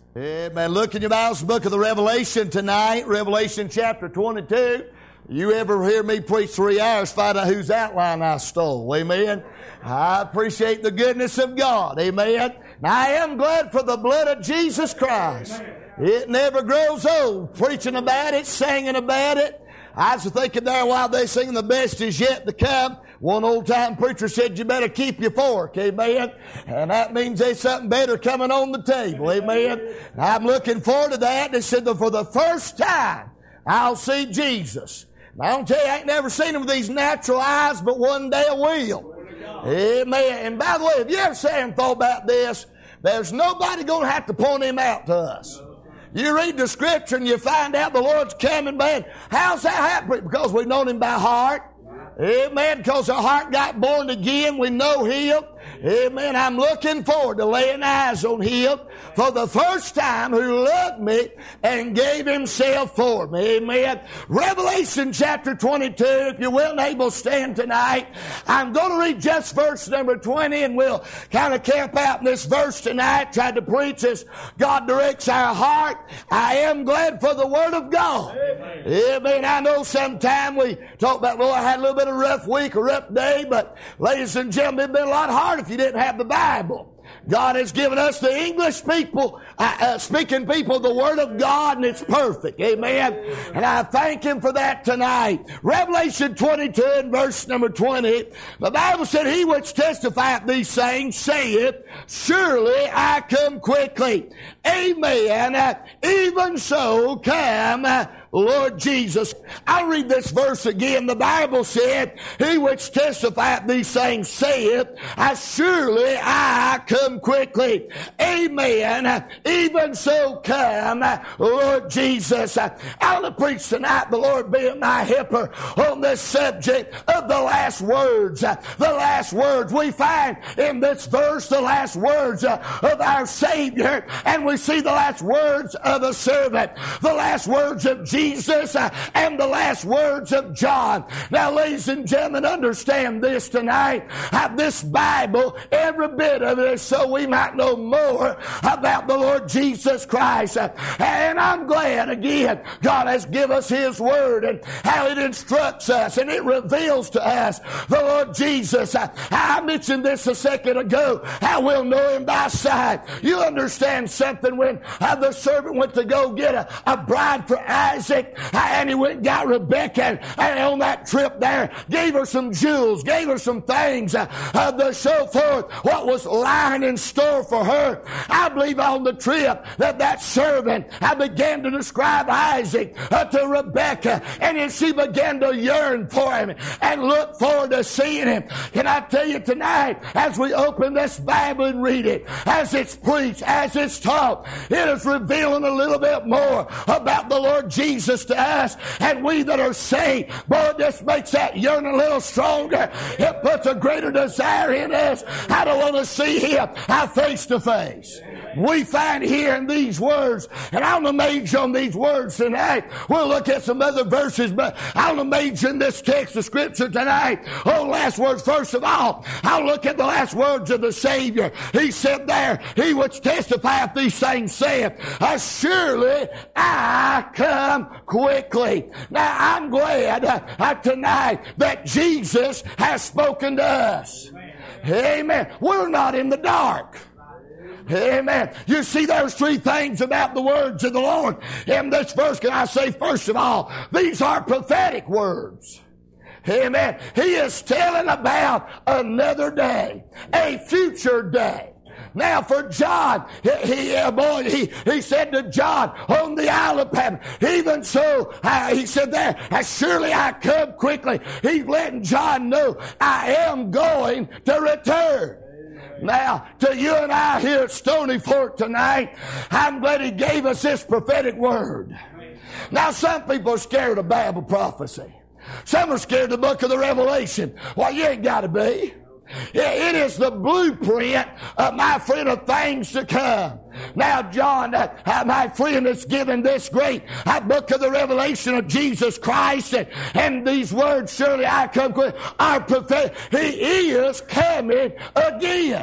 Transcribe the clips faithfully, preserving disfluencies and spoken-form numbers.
Amen. Look in your Bible's book of the Revelation tonight, Revelation chapter twenty-two. You ever hear me preach three hours, find out whose outline I stole. Amen. I appreciate the goodness of God. Amen. Now, I am glad for the blood of Jesus Christ. It never grows old. Preaching about it, singing about it. I was thinking there while they singing the best is yet to come. One old time preacher said, you better keep your fork, amen. And that means there's something better coming on the table, amen. And I'm looking forward to that. They said that for the first time, I'll see Jesus. And I don't tell you, I ain't never seen him with these natural eyes, but one day I will. Amen. And by the way, have you ever sat and thought about this? There's nobody going to have to point him out to us. You read the scripture and you find out the Lord's coming, man. How's that happen? Because we've known him by heart. Amen. Because our heart got born again. We know him. Amen. I'm looking forward to laying eyes on him for the first time who loved me and gave himself for me. Amen. Revelation chapter twenty-two. If you will and able stand tonight, I'm going to read just verse number twenty, and we'll kind of camp out in this verse tonight. Try to preach as God directs our heart. I am glad for the word of God. Amen. Amen. I know sometime we talk about, well, I had a little bit of a rough week, a rough day, but ladies and gentlemen, it'd been a lot harder if you didn't have the Bible. God has given us the English people, uh, uh, speaking people, the Word of God, and it's perfect. Amen. And I thank him for that tonight. Revelation twenty-two and verse number twenty. The Bible said, he which testifieth these things saith, surely I come quickly. Amen. Uh, even so come uh, Lord Jesus. I'll read this verse again. The Bible said, he which testifieth these things saith, as surely I come quickly. Amen. Even so come, Lord Jesus. I want to preach tonight, the Lord being my helper, on this subject of the last words. The last words we find in this verse, the last words of our Savior, and we see the last words of a servant, the last words of Jesus. Jesus uh, and the last words of John. Now, ladies and gentlemen, understand this tonight. Uh, this Bible, every bit of it is so we might know more about the Lord Jesus Christ. Uh, and I'm glad, again, God has given us His Word and how it instructs us and it reveals to us the Lord Jesus. Uh, I mentioned this a second ago, how we'll know Him by sight. You understand something when uh, the servant went to go get a, a bride for Isaac, and he went and got Rebecca, and, and on that trip there, gave her some jewels, gave her some things uh, uh, to show forth what was lying in store for her. I believe on the trip that that servant I began to describe Isaac uh, to Rebecca, and then she began to yearn for him and look forward to seeing him. Can I tell you tonight, as we open this Bible and read it, as it's preached, as it's taught, it is revealing a little bit more about the Lord Jesus to us, and we that are saved, boy, this makes that yearning a little stronger. It puts a greater desire in us. I don't want to see Him face to face. We find here in these words, and I want to major on these words tonight. We'll look at some other verses, but I want to major in this text of Scripture tonight. Oh, last words. First of all, I'll look at the last words of the Savior. He said there, he which testifieth these things saith, surely I come quickly. Now, I'm glad uh, tonight that Jesus has spoken to us. Amen. Amen. We're not in the dark. Amen. You see, there's three things about the words of the Lord in this verse. Can I say, first of all, these are prophetic words. Amen. He is telling about another day, a future day. Now for John, he, he, uh, boy, he, he said to John on the Isle of Patmos, even so, uh, he said there, as surely I come quickly. He's letting John know, I am going to return. Now, to you and I here at Stony Fork tonight, I'm glad He gave us this prophetic word. Now, some people are scared of Bible prophecy. Some are scared of the book of the Revelation. Well, you ain't got to be. It is the blueprint, uh, my friend, of things to come. Now, John, uh, uh, my friend, is given this great uh, book of the revelation of Jesus Christ, and, and these words, surely I come quick, are prophetic. He is coming again.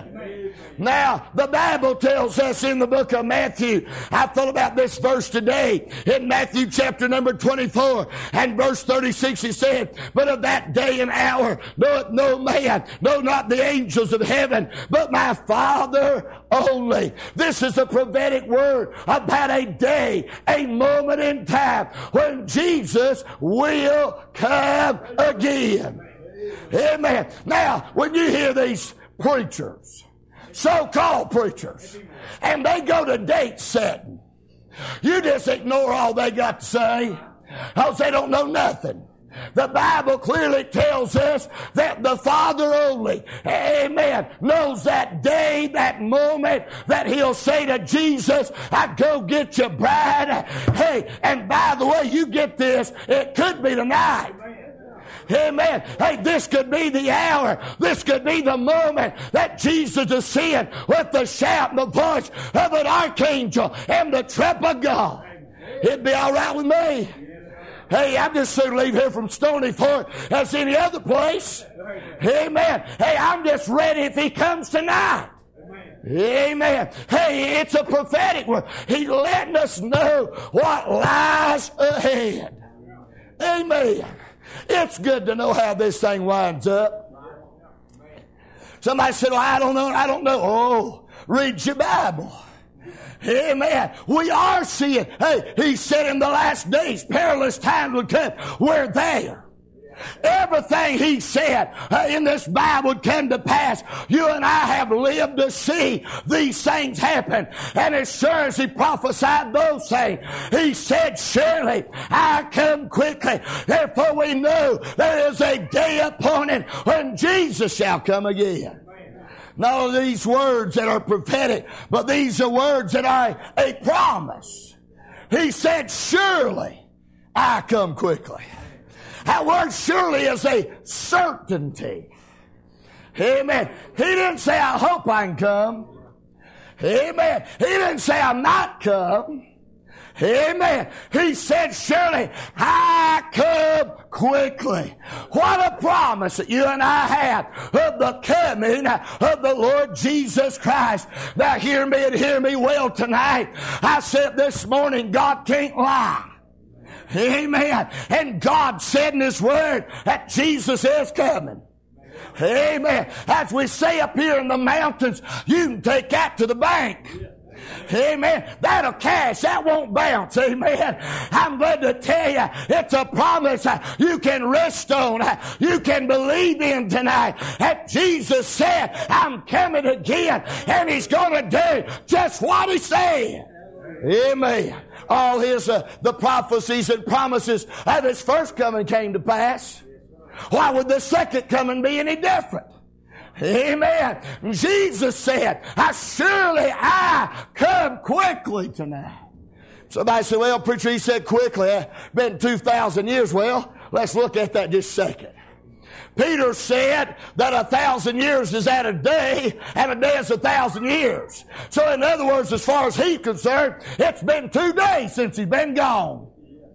Now, the Bible tells us in the book of Matthew, I thought about this verse today, in Matthew chapter number twenty-four and verse thirty-six, he said, but of that day and hour knoweth no man, no not the angels of heaven, but my Father only. This is a prophetic word about a day, a moment in time when Jesus will come again. Amen. Now, when you hear these preachers, so-called preachers, and they go to date setting, you just ignore all they got to say because they don't know nothing. The Bible clearly tells us that the Father only, amen, knows that day, that moment that He'll say to Jesus, I go get your bride. Hey, and by the way, you get this, it could be tonight. Amen. Hey, this could be the hour. This could be the moment that Jesus is seeing with the shout and the voice of an archangel and the trump of God. It'd be all right with me. Hey, I'd just soon leave here from Stony Fort as any other place. Amen. Hey, I'm just ready if He comes tonight. Amen. Hey, it's a prophetic word. He's letting us know what lies ahead. Amen. It's good to know how this thing winds up. Somebody said, well, I don't know, I don't know. Oh, read your Bible. Amen. We are seeing, hey, He said in the last days, perilous times would come. We're there. Everything He said uh, in this Bible would come to pass. You and I have lived to see these things happen. And as sure as He prophesied those things, He said, surely I come quickly. Therefore we know there is a day appointed when Jesus shall come again. Not only these words that are prophetic, but these are words that are a promise. He said, surely I come quickly. That word surely is a certainty. Amen. He didn't say, I hope I can come. Amen. He didn't say, I'm not come. Amen. He said, surely I come quickly. What a promise that you and I have of the coming of the Lord Jesus Christ. Now hear me and hear me well tonight. I said this morning, God can't lie. Amen. And God said in His Word that Jesus is coming. Amen. As we say up here in the mountains, you can take that to the bank. Amen. That'll cash. That won't bounce. Amen. I'm glad to tell you, it's a promise you can rest on. You can believe in tonight. That Jesus said, I'm coming again. And He's going to do just what He said. Amen. All his, uh, the prophecies and promises of His first coming came to pass. Why would the second coming be any different? Amen. Jesus said, I surely I come quickly tonight. Somebody said, well, preacher, he said quickly. It's been two thousand years. Well, let's look at that just a second. Peter said that a thousand years is at a day, and a day is a thousand years. So in other words, as far as he's concerned, it's been two days since He's been gone.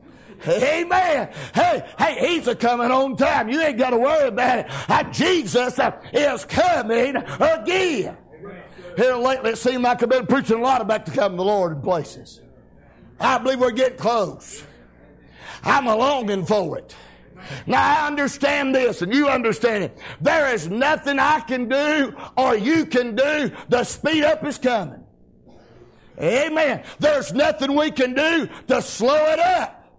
Amen. Hey, hey, He's a coming on time. You ain't got to worry about it. Uh, Jesus uh, is coming again. Here lately, it seems like I've been preaching a lot about the coming of the Lord in places. I believe we're getting close. I'm a longing for it. Now, I understand this, and you understand it. There is nothing I can do or you can do to speed up His coming. Amen. There's nothing we can do to slow it up.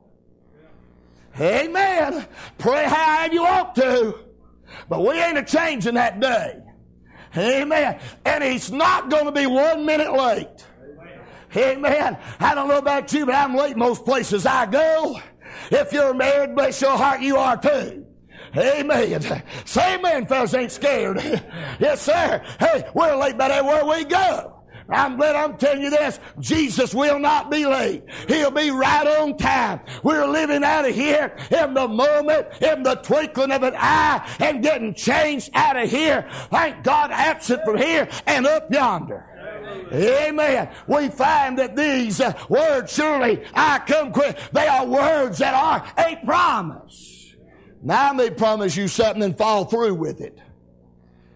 Amen. Pray however you want to, but we ain't a-changing that day. Amen. And He's not going to be one minute late. Amen. I don't know about you, but I'm late most places I go. If you're married, bless your heart, you are too. Amen. Say amen, fellas, ain't scared. Yes, sir. Hey, we're late about everywhere we go. I'm glad I'm telling you this. Jesus will not be late. He'll be right on time. We're living out of here in the moment, in the twinkling of an eye, and getting changed out of here. Thank God, absent from here and up yonder. Amen. We find that these uh, words, surely I come quick, they are words that are a promise. Now I may promise you something and fall through with it.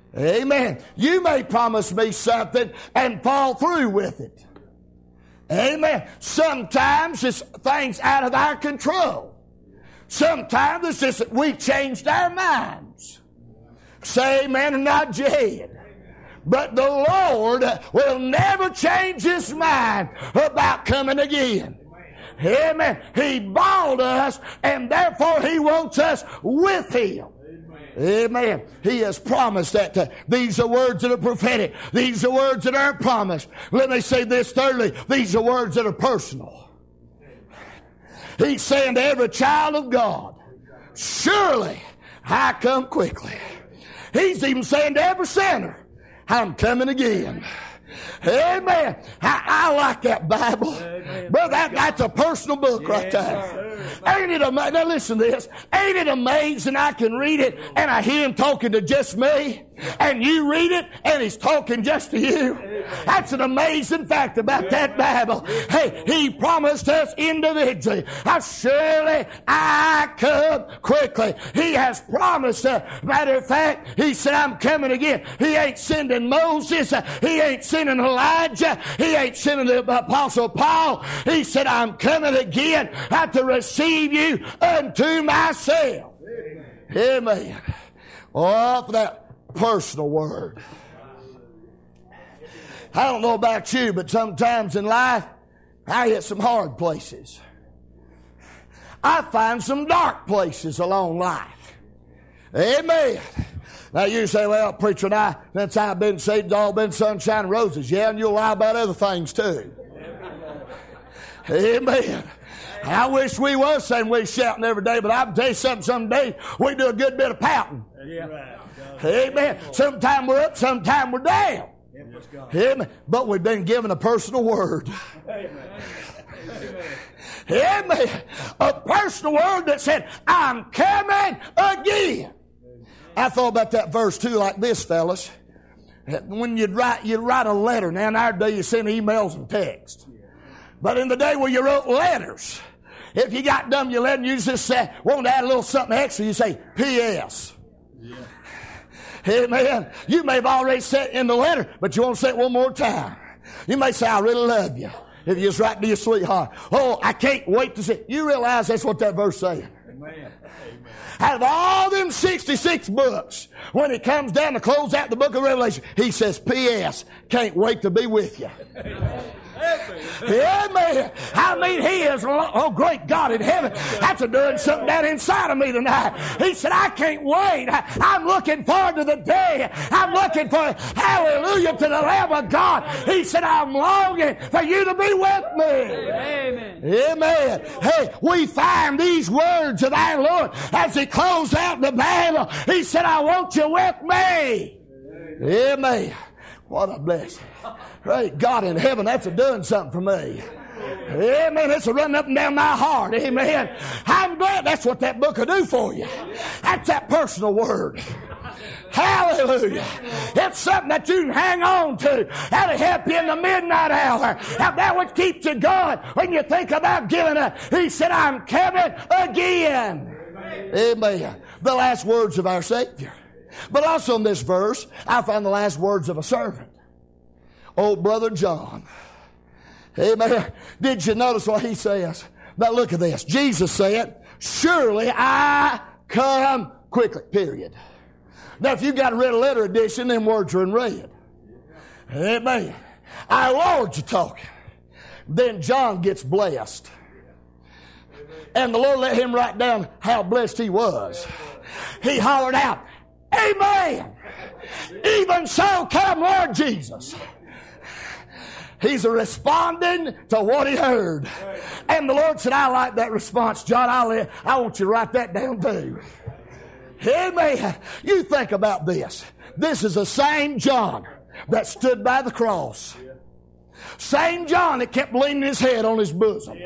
Amen. You may promise me something and fall through with it. Amen. Sometimes it's things out of our control. Sometimes it's just that we changed our minds. Say amen and nod your head. But the Lord will never change His mind about coming again. Amen. He bought us, and therefore He wants us with Him. Amen. He has promised that. To, these are words that are prophetic. These are words that are promised. Let me say this thirdly. These are words that are personal. He's saying to every child of God, surely I come quickly. He's even saying to every sinner, I'm coming again. Amen. I, I like that Bible. Amen. Brother, that, that's a personal book yes, right there. Sir. Ain't it amazing? Now listen to this. Ain't it amazing I can read it and I hear Him talking to just me? And you read it and He's talking just to you? That's an amazing fact about that Bible. Hey, He promised us individually. How surely I come quickly. He has promised us. Matter of fact, He said, I'm coming again. He ain't sending Moses. He ain't sending Elijah. He ain't sending the Apostle Paul. He said, I'm coming again. I have to receive you unto myself. Amen. Oh, for that personal word. I don't know about you, but sometimes in life, I hit some hard places. I find some dark places along life. Amen. Now you say, well, preacher and I, since I've been saved, it's all been sunshine and roses. Yeah, and you'll lie about other things too. Amen. I wish we was saying we shouting every day, but I'll tell you something, someday we do a good bit of pouting. Yeah. Amen. Sometime we're up, sometime we're down. Amen. But we've been given a personal word. Amen. Amen. A personal word that said, I'm coming again. I thought about that verse too, like this, fellas. When you'd write, you'd write a letter. Now in our day you send emails and texts. But in the day where you wrote letters, if you got done your letter and you just say, want to add a little something extra, you say P S Yeah. Amen. You may have already said it in the letter, but you want to say it one more time. You may say, I really love you. If you just write to your sweetheart. Oh, I can't wait to see it. You realize that's what that verse says. Amen. Out of all them sixty-six books, when it comes down to close out the book of Revelation, he says, P S Can't wait to be with you. Amen. Amen. I mean, He is, oh great God in heaven, that's a doing something down inside of me tonight. He said, I can't wait. I'm looking forward to the day. I'm looking for, hallelujah, to the Lamb of God. He said, I'm longing for you to be with me. Amen. Amen. Hey, we find these words of our Lord as He closed out the Bible. He said, I want you with me. Amen. Amen. What a blessing. Great God in heaven, that's a doing something for me. Amen. It's a running up and down my heart. Amen. I'm glad that's what that book will do for you. That's that personal word. Hallelujah. It's something that you can hang on to. That'll help you in the midnight hour. That would keep you going when you think about giving up. He said, I'm coming again. Amen. The last words of our Savior. But also in this verse, I find the last words of a servant. Old Brother John. Amen. Did you notice what he says? Now look at this. Jesus said, surely I come quickly. Period. Now if you got a red letter edition, them words are in red. Amen. Our Lord's talking. Then John gets blessed. And the Lord let him write down how blessed he was. He hollered out, Amen. Even so come Lord Jesus. He's responding to what he heard. And the Lord said, I like that response, John. I'll, I want you to write that down too. Amen. You think about this. This is the same John that stood by the cross. Same John that kept leaning his head on his bosom.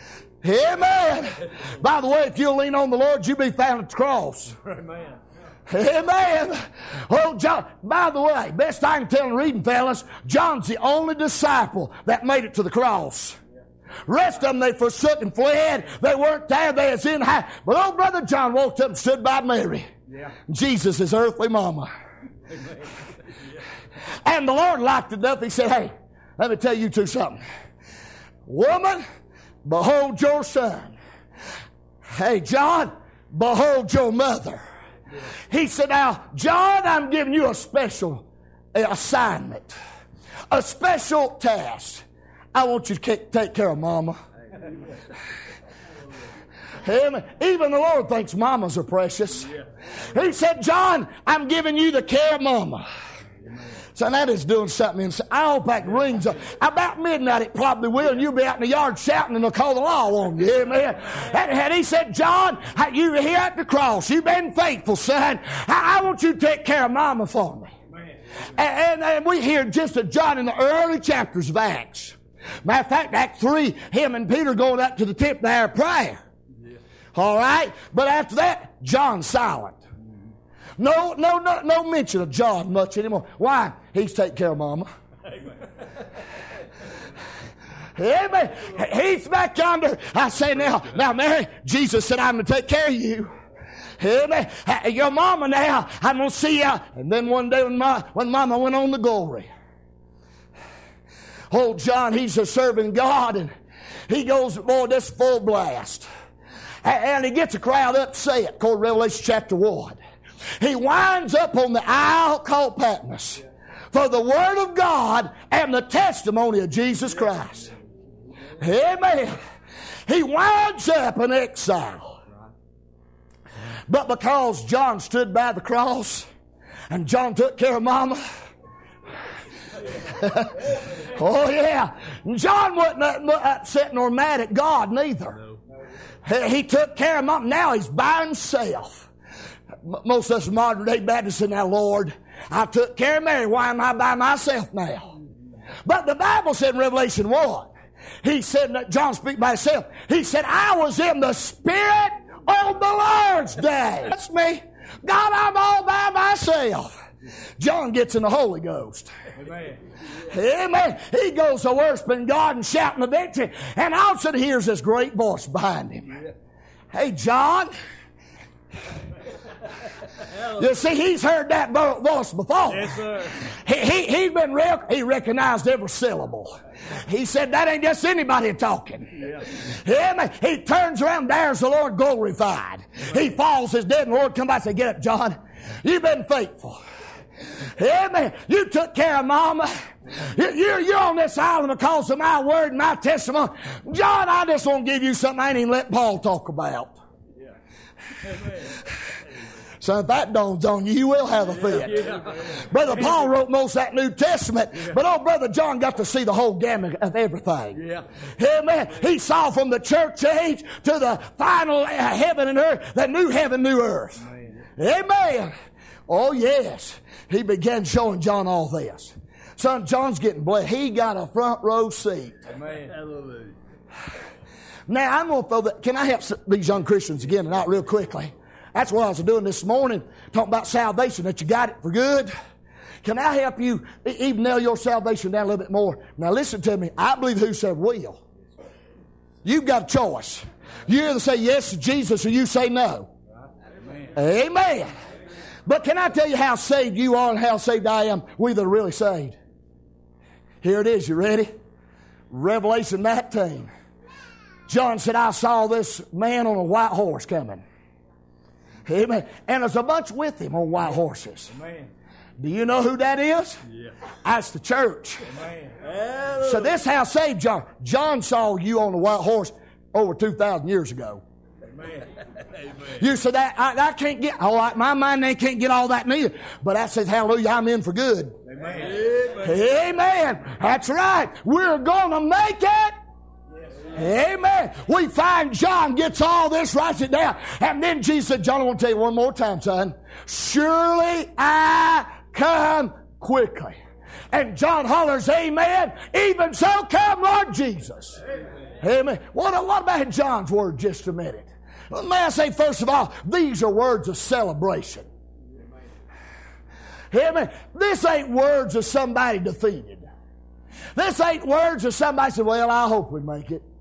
Amen. By the way, if you'll lean on the Lord, you'll be found at the cross. Amen. Amen. Oh, John, by the way, best I can tell in reading, fellas, John's the only disciple that made it to the cross. Rest of them, they forsook and fled. They weren't there. They was in high. But old Brother John walked up and stood by Mary. Yeah. Jesus, his earthly mama. And the Lord locked it up. He said, hey, let me tell you two something. Woman, behold your son. Hey, John, behold your mother. He said, now, John, I'm giving you a special assignment, a special task. I want you to take care of mama. Even the Lord thinks mamas are precious. He said, John, I'm giving you the care of mama. So that is doing something inside. I hope that rings up. About midnight it probably will, and you'll be out in the yard shouting and they'll call the law on you. Amen. And, and he said, John, you here at the cross. You've been faithful, son. I, I want you to take care of mama for me. And, and, and we hear just of John in the early chapters of Acts. Matter of fact, Act three, him and Peter going up to the tip there of prayer. Yeah. All right? But after that, John's silent. No, no, no, no mention of John much anymore. Why? He's taking care of mama. Amen. Amen. He's back yonder. I say now, now, Mary, Jesus said, I'm going to take care of you. Amen. Your mama now, I'm going to see you. And then one day when, my, when mama went on to glory, old John, he's a serving God, and he goes, boy, this full blast. And he gets a crowd upset, according to Revelation chapter one. He winds up on the isle called Patmos for the Word of God and the testimony of Jesus Christ. Amen. He winds up in exile. But because John stood by the cross and John took care of mama, oh yeah, John wasn't upset nor mad at God neither. He took care of mama. Now he's by himself. Most of us modern day Baptists say, now, Lord, I took care of Mary. Why am I by myself now? But the Bible said in Revelation one, he said, that John speak by himself, he said, I was in the Spirit on the Lord's day. That's me. God, I'm all by myself. John gets in the Holy Ghost. Amen. Amen. He goes to worshiping God and shouting the victory. And all of a sudden hears this great voice behind him. Hey, John. You see, he's heard that voice before. Yes, sir. He, he, he's been real, he recognized every syllable. He said, that ain't just anybody talking. Yeah. Amen. He turns around, there's the Lord glorified. He falls as dead, and the Lord comes by and says, get up, John. You've been faithful. Amen. You took care of mama. You're, you're on this island because of my word and my testimony. John, I just want to give you something I ain't even let Paul talk about. Yeah. Amen. So if that dawns on you, you will have a fit. Yeah, yeah. Brother Paul wrote most of that New Testament, yeah. But old Brother John got to see the whole gamut of everything. Yeah. Amen. He saw from the church age to the final heaven and earth, the new heaven, new earth. Amen. Amen. Oh, yes. He began showing John all this. Son, John's getting blessed. He got a front row seat. Amen. Hallelujah. Now, I'm going to throw that. Can I help these young Christians again tonight real quickly? That's what I was doing this morning, talking about salvation, that you got it for good. Can I help you even nail your salvation down a little bit more? Now listen to me. I believe whosoever will. You've got a choice. You either say yes to Jesus or you say no. Amen. Amen. But can I tell you how saved you are and how saved I am? We that are really saved. Here it is. You ready? Revelation nineteen. John said, I saw this man on a white horse coming. Amen. And there's a bunch with him on white horses. Amen. Do you know who that is? Yeah. That's the church. Amen. So this how saved John. John saw you on a white horse over two thousand years ago. Amen. You said that I, I can't get all right. My mind they can't get all that neither. But that says hallelujah. I'm in for good. Amen. Amen. Amen. That's right. We're gonna make it. Amen. We find John gets all this, writes it down. And then Jesus said, John, I want to tell you one more time, son. Surely I come quickly. And John hollers, amen. Even so come, Lord Jesus. Amen. Amen. What, what about John's word just a minute? Well, may I say, first of all, these are words of celebration. Amen. This ain't words of somebody defeated. This ain't words of somebody said, well, I hope we make it.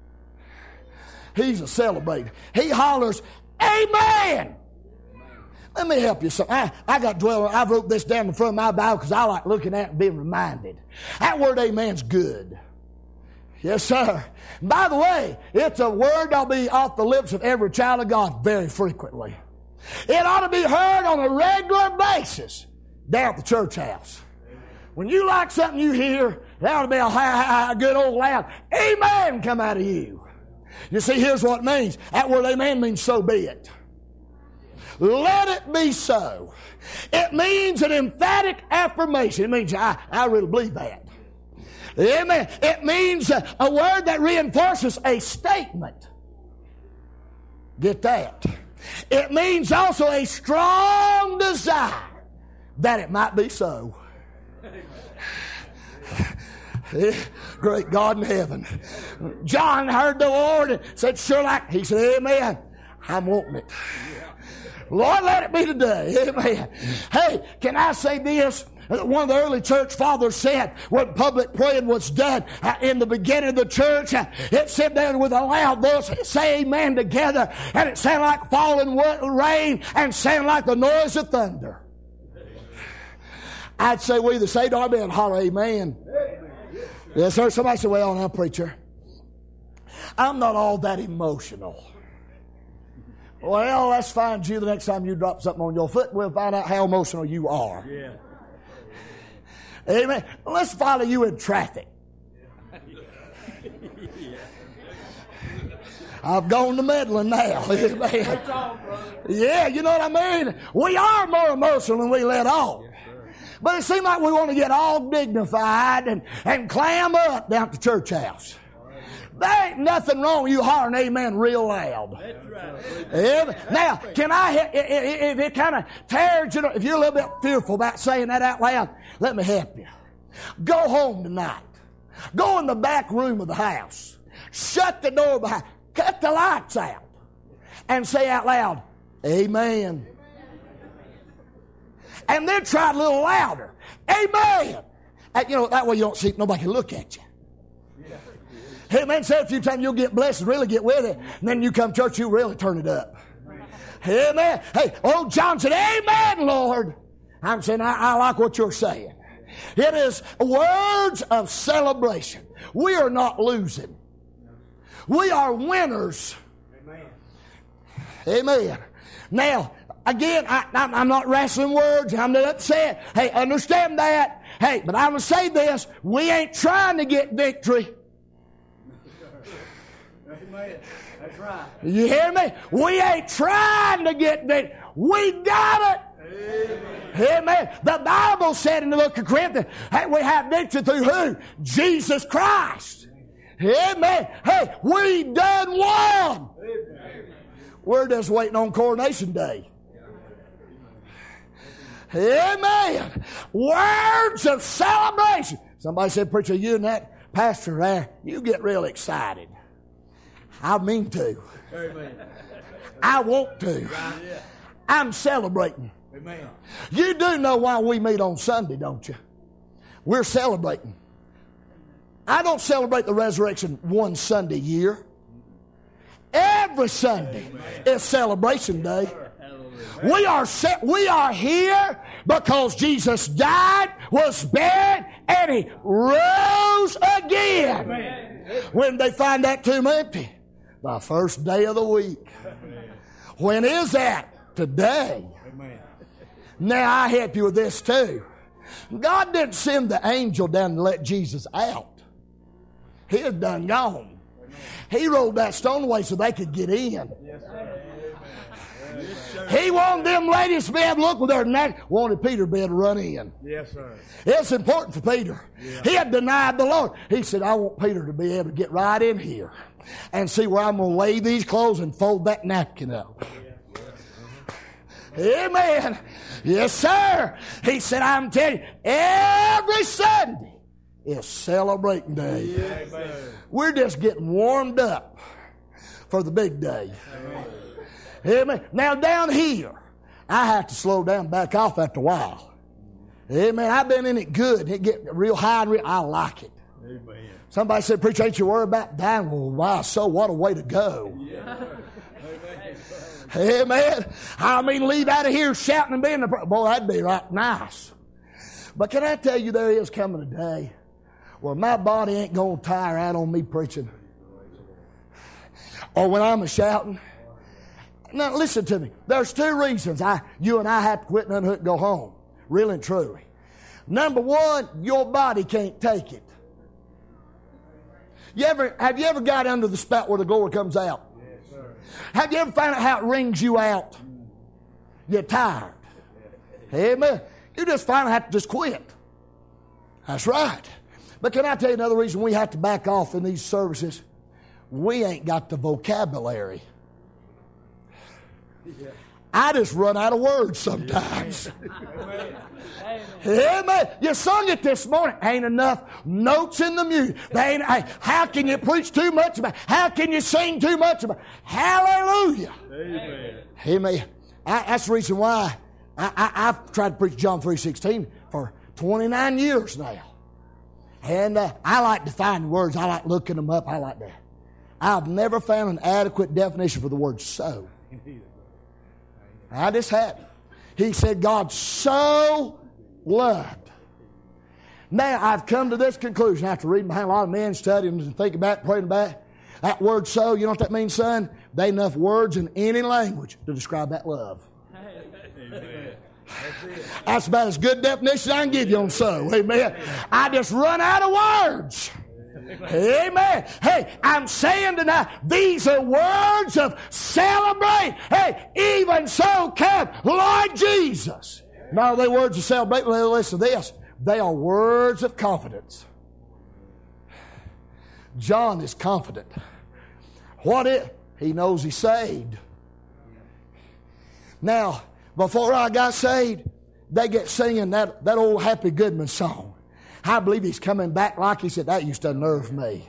He's a celebrator. He hollers, amen. Let me help you. So I, I got dwelling. I wrote this down in front of my Bible because I like looking at it and being reminded. That word amen's good. Yes, sir. By the way, it's a word that'll be off the lips of every child of God very frequently. It ought to be heard on a regular basis down at the church house. When you like something you hear, there ought to be a high, high, good old loud amen come out of you. You see, here's what it means. That word amen means so be it. Let it be so. It means an emphatic affirmation. It means I, I really believe that. Amen. It means a, a word that reinforces a statement. Get that. It means also a strong desire that it might be so. Great God in heaven. John heard the Lord and said, sure like, he said, amen. I'm wanting it. Lord, let it be today. Amen. Hey, can I say this? One of the early church fathers said when public praying was done in the beginning of the church, it said there with a loud voice, say amen together, and it sounded like falling rain and sounded like the noise of thunder. I'd say we either say amen and holler amen. Yes, sir. Somebody say, well, now, preacher, I'm not all that emotional. Well, let's find you the next time you drop something on your foot. We'll find out how emotional you are. Yeah. Amen. Let's follow you in traffic. I've gone to meddling now. Amen. Yeah, you know what I mean? We are more emotional than we let on. But it seems like we want to get all dignified and, and clam up down at the church house. There ain't nothing wrong with you hollering amen real loud. That's right. Yeah. Now, can I, if it kind of tears you, if you're a little bit fearful about saying that out loud, let me help you. Go home tonight. Go in the back room of the house. Shut the door behind. Cut the lights out. And say out loud, amen. And then try a little louder. Amen. And, you know, that way you don't see, nobody can look at you. Amen. Say a few times you'll get blessed and really get with it. And then you come to church, you really turn it up. Amen. Hey, old John said, amen, Lord. I'm saying, I, I like what you're saying. It is words of celebration. We are not losing. We are winners. Amen. Amen. Now, again, I, I'm not wrestling words. I'm not upset. Hey, understand that. Hey, but I'm going to say this. We ain't trying to get victory. Amen. That's right. You hear me? We ain't trying to get victory. We got it. Amen. Amen. The Bible said in the book of Corinthians, hey, we have victory through who? Jesus Christ. Amen. Hey, we done won. Amen. We're just waiting on Coronation Day. Amen. Words of celebration. Somebody said, preacher, you and that pastor there, you get real excited. I mean to. Amen. I want to. I'm celebrating. Amen. You do know why we meet on Sunday, don't you? We're celebrating. I don't celebrate the resurrection one Sunday a year. Every Sunday is celebration day. We are set, we are here because Jesus died, was buried, and He rose again. Amen. When they find that tomb empty, the first day of the week. When is that? Today. Amen. Now I help you with this too. God didn't send the angel down to let Jesus out. He had done gone. He rolled that stone away so they could get in. Yes, sir. He wanted them ladies to be able to look with their neck. Wanted Peter to be able to run in. Yes, sir. It's important for Peter. Yeah. He had denied the Lord. He said, I want Peter to be able to get right in here and see where I'm going to lay these clothes and fold that napkin up. Yeah. Amen. Yes, sir. He said, I'm telling you, every Sunday is celebrating day. Yes, we're just getting warmed up for the big day. Amen. Amen. Now down here, I have to slow down, back off after a while. Amen. I've been in it good. It get real high and real, I like it. Amen. Somebody said, preacher, ain't you worried about dying? Well, why? So what a way to go. Yeah. Amen. I mean, leave out of here shouting and being the... Boy, that'd be right nice. But can I tell you, there is coming a day where my body ain't going to tire out on me preaching. Or when I'm a shouting. Now, listen to me. There's two reasons I, you and I have to quit and unhook and go home. Really and truly. Number one, your body can't take it. You ever, have you ever got under the spout where the glory comes out? Yes, sir. Have you ever found out how it wrings you out? You're tired. Amen. You just finally have to just quit. That's right. But can I tell you another reason we have to back off in these services? We ain't got the vocabulary. Yeah. I just run out of words sometimes. Amen. Amen. You sung it this morning. Ain't enough notes in the music. They ain't, hey, how can you preach too much about it? How can you sing too much about it? Hallelujah. Amen. Amen. I, that's the reason why I, I, I've tried to preach John three sixteen for twenty-nine years now. And uh, I like to find words. I like looking them up. I like that. I've never found an adequate definition for the word so. I just hadn't. He said God so loved. Now I've come to this conclusion after reading behind a lot of men, studying and thinking about it, praying about it. That word so, you know what that means, son? There ain't enough words in any language to describe that love. Amen. That's about as good definition I can give you on so. Amen. I just run out of words. Amen. Hey, I'm saying tonight, these are words of celebrate. Hey, even so come Lord Jesus. No, they're words of celebration. Listen to this. They are words of confidence. John is confident. What is? He knows he's saved. Now, before I got saved, they get singing that, that old Happy Goodman song. I believe he's coming back like he said. That used to unnerve me.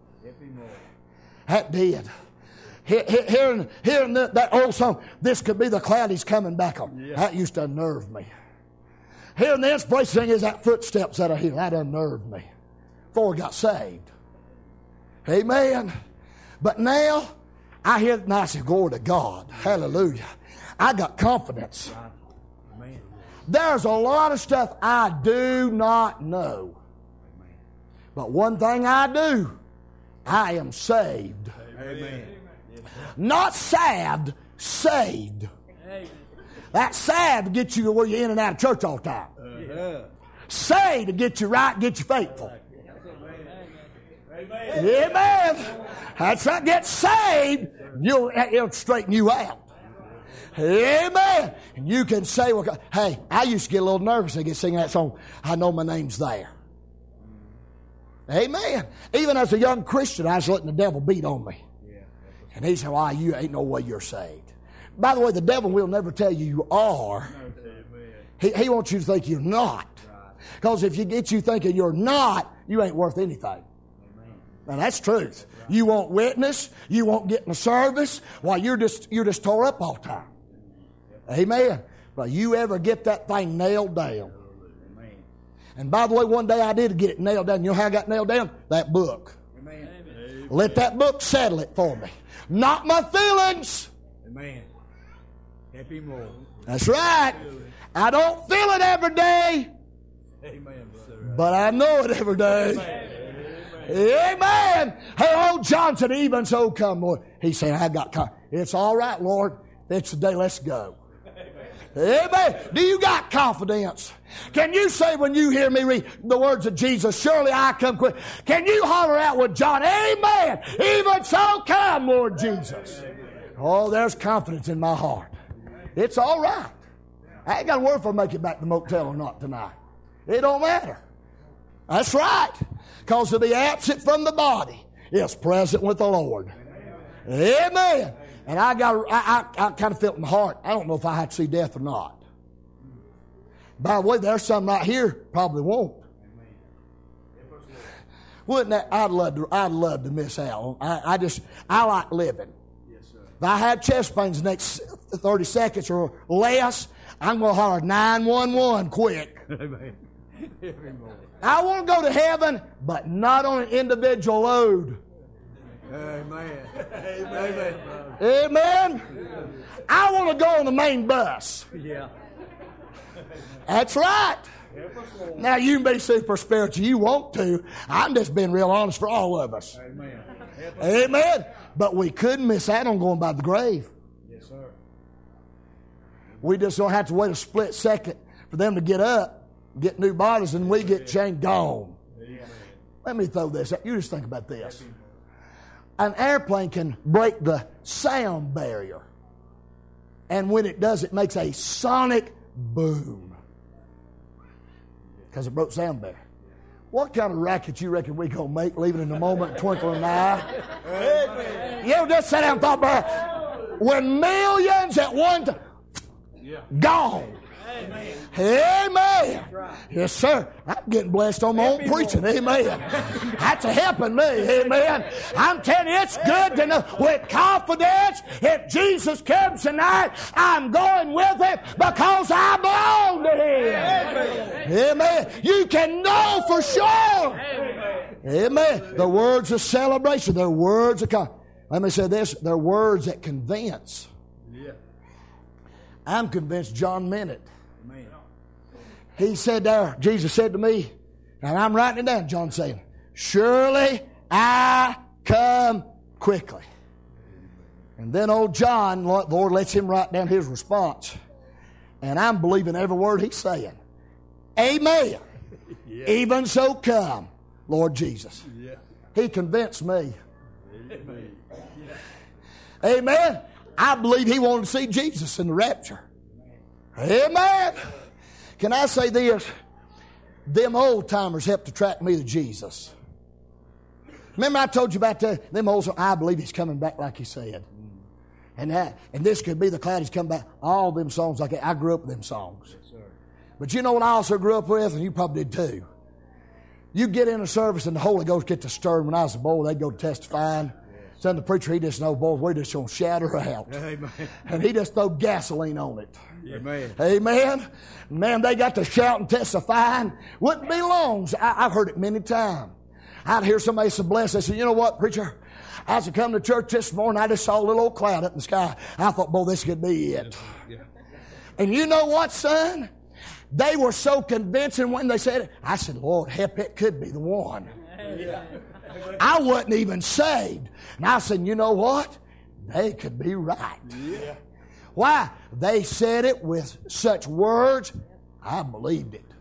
That did. Hearing, hearing that old song, this could be the cloud he's coming back on. Yeah. That used to unnerve me. Hearing the inspiration thing is that footsteps that are here. That unnerved me. Before I got saved. Amen. But now, I hear it and I say, glory to God. Hallelujah. I got confidence. There's a lot of stuff I do not know. But one thing I do, I am saved. Amen. Not saved, saved. That saved to get you to where you're in and out of church all the time. Uh-huh. Saved to get you right, get you faithful. Amen. Amen. That's right. Get saved, you'll, it'll straighten you out. Amen. And you can say, well, hey, I used to get a little nervous and get singing that song. I know my name's there. Amen. Even as a young Christian, I was letting the devil beat on me. And he said, well, you ain't no way you're saved. By the way, the devil will never tell you you are. He, he wants you to think you're not. Because if you get you thinking you're not, you ain't worth anything. Now that's truth. You won't witness. You won't get in the service. Why, you're just, you're just tore up all the time. Amen. But you ever get that thing nailed down. Amen. And by the way, one day I did get it nailed down. You know how I got nailed down? That book. Amen. Let that book settle it for me. Not my feelings. Amen. Happy more. That's right. I don't feel it every day. Amen. But I know it every day. Amen. Amen. Hey, old Johnson, even so come, Lord. He said, I got con- It's all right, Lord. It's the day. Let's go. Amen. Do you got confidence? Can you say when you hear me read the words of Jesus, surely I come quick? Can you holler out with John, amen, even so come, Lord Jesus. Oh, there's confidence in my heart. It's all right. I ain't got to worry if I make it back to the motel or not tonight. It don't matter. That's right. Because to be absent from the body is present with the Lord. Amen. And I got, I, I, I kind of felt in my heart, I don't know if I had to see death or not. By the way, there's some right here probably won't. Wouldn't that? I'd love to. I'd love to miss out. I, I just, I like living. If I had chest pains the next thirty seconds or less, I'm going to holler nine one one quick. I want to go to heaven, but not on an individual load. Amen. Amen. Amen. I want to go on the main bus. Yeah. That's right. Now, you can be super spiritual. You want to. I'm just being real honest for all of us. Amen. Amen. But we couldn't miss out on going by the grave. Yes, sir. We just don't have to wait a split second for them to get up, get new bodies, and we get changed gone. Let me throw this out. You just think about this. An airplane can break the sound barrier. And when it does, it makes a sonic boom. Because it broke sound barrier. What kind of racket you reckon we going to make leaving in a moment, twinkling an eye? Amen. You ever just sat down and thought about it? When millions at one time, yeah. Gone. Amen. Amen. Right. Yes, sir. I'm getting blessed on my own preaching. Amen. That's a helping me. Amen. I'm telling you, it's good to know with confidence if Jesus comes tonight, I'm going with him because I belong to him. Amen. Amen. You can know for sure. Amen. Amen. The words of celebration, they're words of confidence. Let me say this, they're words that convince. Yeah. I'm convinced John meant it. Amen. He said there, Jesus said to me, and I'm writing it down, John saying, surely I come quickly. And then old John, the Lord lets him write down his response. And I'm believing every word he's saying. Amen. Yeah. Even so come, Lord Jesus. Yeah. He convinced me. Amen. Yeah. Amen. I believe he wanted to see Jesus in the rapture. Amen. Can I say this? Them old timers helped attract me to Jesus. Remember I told you about the, them old songs? I believe he's coming back like he said. And that, and this could be the cloud he's coming back. All them songs like that. I grew up with them songs. Yes, sir. But you know what I also grew up with? And you probably did too. You get in a service and the Holy Ghost get to stir. When I was a boy, they'd go testifying. Son, the preacher, he just know, boys, we're just going to shout her out. Amen. And he just throw gasoline on it. Amen. Amen. Man, they got to shout and testifying. Wouldn't be long. I, I've heard it many times. I'd hear somebody so blessed. They said, you know what, preacher? I was coming to church this morning. I just saw a little old cloud up in the sky. I thought, boy, this could be it. Yeah. And you know what, son? They were so convincing when they said it. I said, Lord, help, it could be the one. Yeah. I wasn't even saved. And I said, you know what? They could be right. Yeah. Why? They said it with such words, I believed it.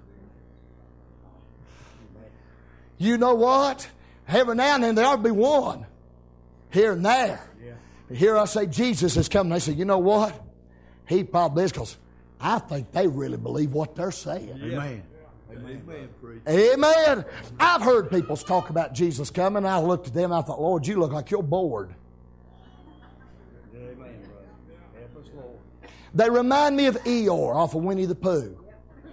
You know what? Every now and then there ought to be one here and there. Yeah. Here I say Jesus is coming. They say, you know what? He probably is, because I think they really believe what they're saying. Yeah. Amen. Amen. Amen. I've heard people talk about Jesus coming. I looked at them and I thought, Lord, you look like you're bored. Amen. They remind me of Eeyore off of Winnie the Pooh.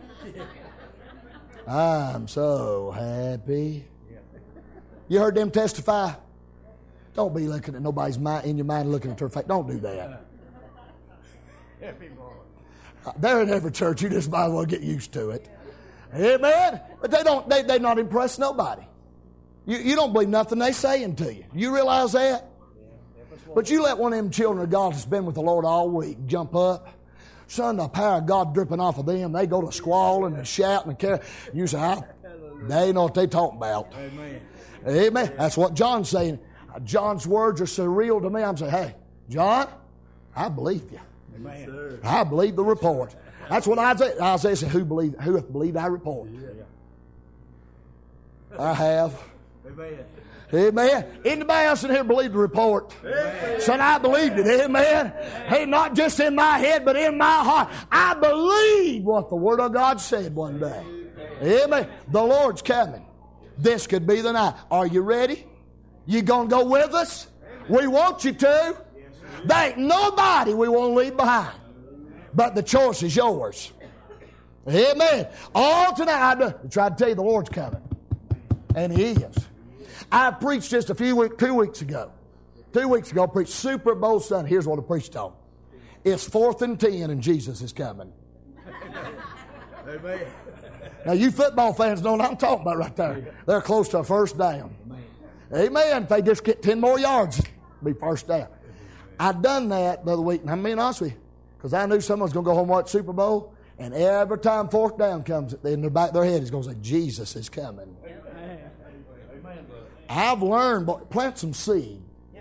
I'm so happy. You heard them testify? Don't be looking at nobody's mind, in your mind looking at their face. Don't do that. They're in every church. You just might as well get used to it. Amen. But they don't. They they not impress nobody. You you don't believe nothing they saying to you. You realize that? But you let one of them children of God that's been with the Lord all week jump up. Son, the power of God dripping off of them. They go to squalling and shouting and care. You say, I, they know what they talking about. Amen. Amen. That's what John's saying. John's words are so real to me. I'm saying, hey, John, I believe you. Amen. I believe the report. That's what Isaiah, Isaiah said, who, believe, who hath believed our report? Yeah. I have. Amen. Amen. Anybody else in here believe the report? Amen. Son, I believed it. Amen. Hey, not just in my head, but in my heart. I believe what the Word of God said one day. Amen. The Lord's coming. This could be the night. Are you ready? You going to go with us? We want you to. There ain't nobody we want to leave behind. But the choice is yours. Amen. All tonight, I tried to tell you the Lord's coming. And He is. I preached just a few weeks, two weeks ago. Two weeks ago, I preached Super Bowl Sunday. Here's what I preached on. It's fourth and ten and Jesus is coming. Amen. Now, you football fans know what I'm talking about right there. They're close to a first down. Amen. If they just get ten more yards, be first down. I done that the other week, and I'm being honest with you, because I knew someone was going to go home and watch Super Bowl, and every time fourth down comes, in the back of their head is going to say, Jesus is coming. I've learned, but plant some seed.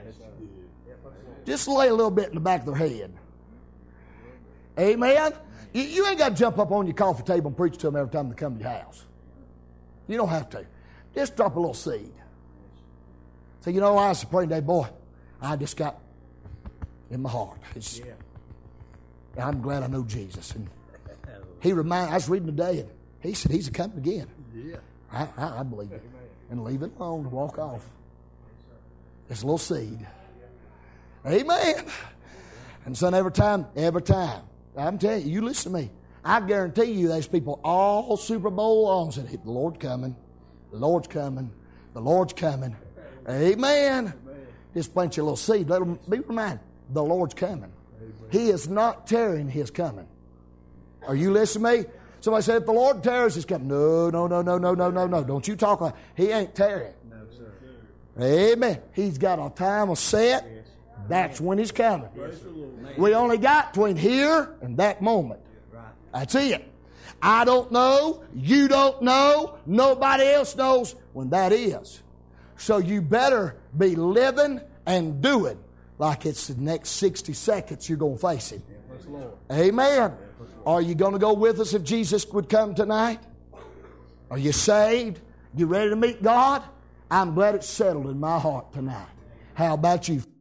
Just lay a little bit in the back of their head. Amen? You, you ain't got to jump up on your coffee table and preach to them every time they come to your house. You don't have to. Just drop a little seed. So, you know, I was praying today, boy, I just got in my heart. It's, I'm glad I know Jesus. And he reminded, I was reading today, and he said he's coming again. Yeah. I, I, I believe it. And leave it alone and walk off. It's a little seed. Amen. And son, every time, every time, I'm telling you, you listen to me. I guarantee you there's people all Super Bowl long said, the Lord's coming. The Lord's coming. The Lord's coming. Amen. Just plant your little seed. Let them be reminded, the Lord's coming. He is not tarrying his coming. Are you listening to me? Somebody said, if the Lord tarries his coming. No, no, no, no, no, no, no, no. Don't you talk like he ain't tarrying. No, sir. Amen. He's got a time of set. That's when he's coming. We only got between here and that moment. That's it. I don't know. You don't know. Nobody else knows when that is. So you better be living and doing like it's the next sixty seconds you're going to face him. Amen. Are you going to go with us if Jesus would come tonight? Are you saved? You ready to meet God? I'm glad it's settled in my heart tonight. How about you?